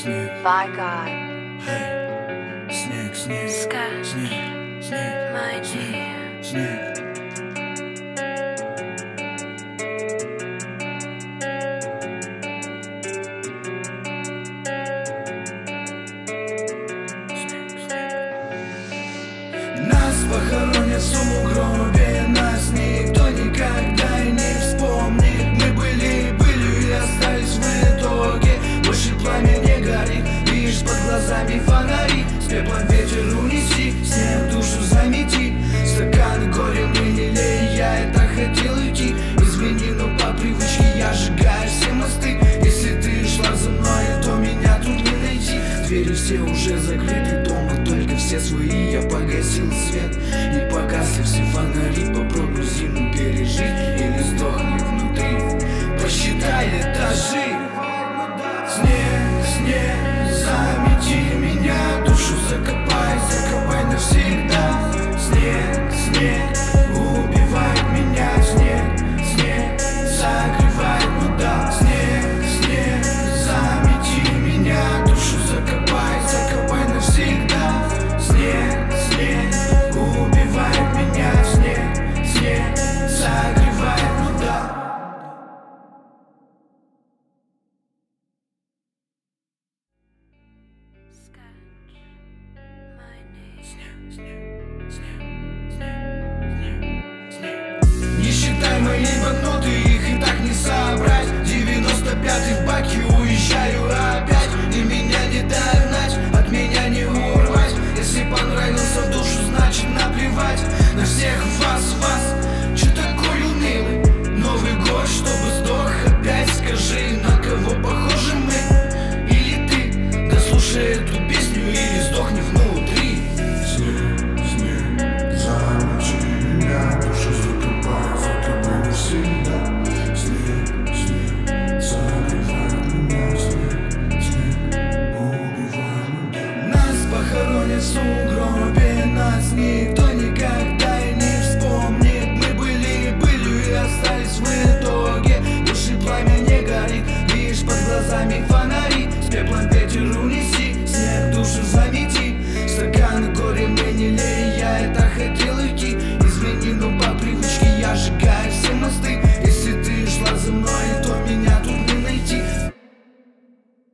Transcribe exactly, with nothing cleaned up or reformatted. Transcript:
By God. Hey, снег, снег, Sky. снег, снег, My name. снег. Нас похоронят в сугробе, нас никто никогда и не вспомнит. Мы были и были и остались в итоге. Больше пламя не горит, лишь под глазами фонари. С пеплом ветер унеси, снег душу замети. Стаканы горем мы не лей, я это хотел уйти. Извини, но по привычке я сжигаю все мосты. Если ты шла за мной, то меня тут не найти. Двери все уже закрыты, дома только все свои. Я погасил свет, не погасли все фонари. Попробуй зиму пережить или сдохни внутри. Посчитай этажи. Снег, снег, замети меня, душу закопай, закопай навсегда. Снег, снег, убивает меня. Снег, снег, согревает вода. Снег, снег, замети меня, душу закопай, закопай навсегда. Снег, снег, убивает меня. Снег, снег, согревает вода. Sketch. My name. Не считай мои